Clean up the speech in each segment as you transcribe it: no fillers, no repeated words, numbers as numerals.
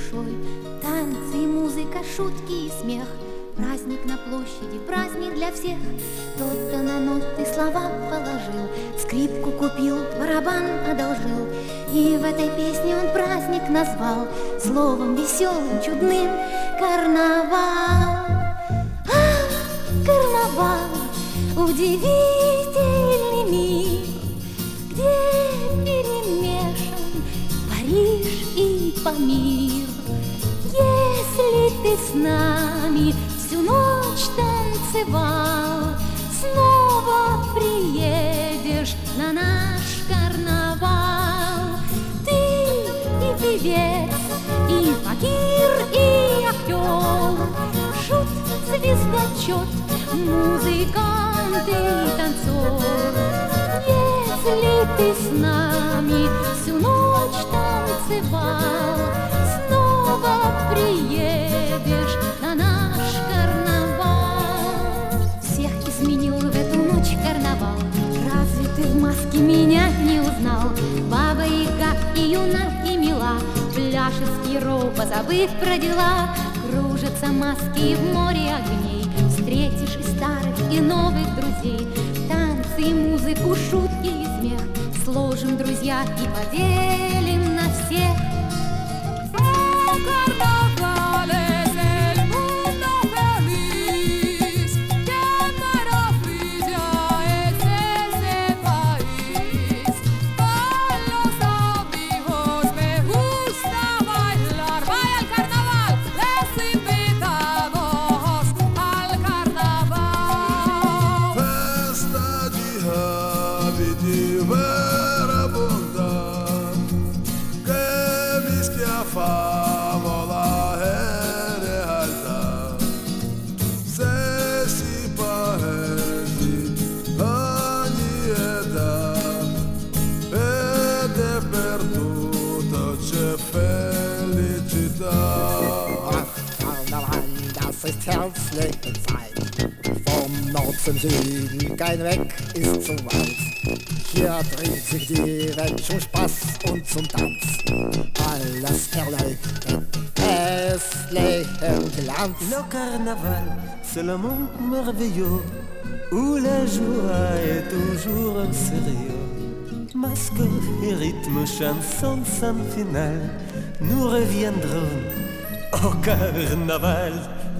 душой. Танцы и музыка, шутки и смех. Праздник на площади, праздник для всех. Кто-то на ноты слова положил, скрипку купил, барабан одолжил. И в этой песне он праздник назвал словом веселым, чудным — карнавал. Карнавал, удивительный мир, где перемешан Париж и Памир. Если ты с нами всю ночь танцевал, снова приедешь на наш карнавал. Ты и певец, и факир, и актер, шут, звездочет, музыкант и танцор. Если ты с нами всю ночь танцевал, снова приедешь на наш карнавал. Всех изменил в эту ночь карнавал. Разве ты в маске меня не узнал? Баба-яга и юна, и мила, пляшет скиро, позабыв про дела. Кружатся маски в море огней, встретишь и старых, и новых друзей. Танцы и музыку, шутки и смех сложим, друзья, и поделим на всех. Favola è realtà, se si parti ogni età ed è perduto c'è felicità. Ach, Karneval, das ist herzliche Zeit. Vom Nord zum Süden, kein Weg ist zu weit. Hier dreht sich die Welt zum Spaß und zum Tanz. Alles erleuchtet, hässlichen Glanz. Le carnaval, c'est le monde merveilleux où la joie est toujours sérieux. Masque et rythme, chanson sans finale, nous reviendrons au carnaval.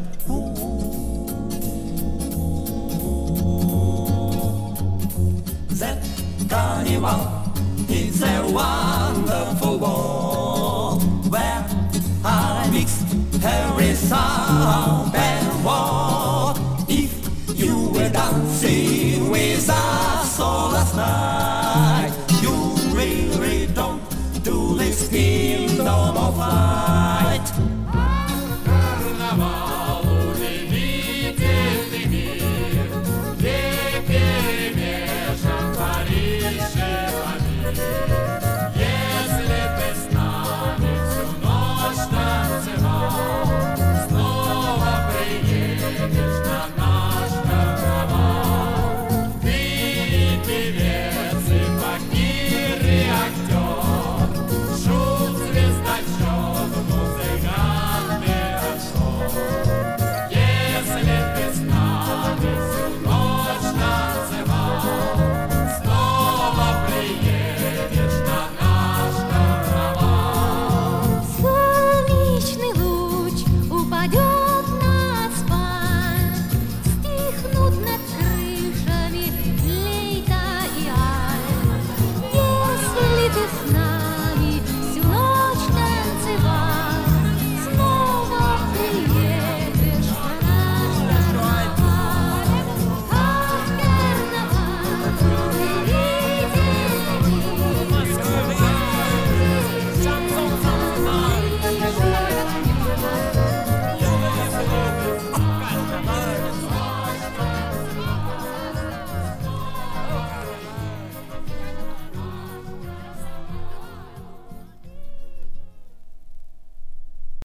That carnival is a wonderful world where I mix every sound and word. If you were dancing with us all last night, you really don't do this kingdom of light.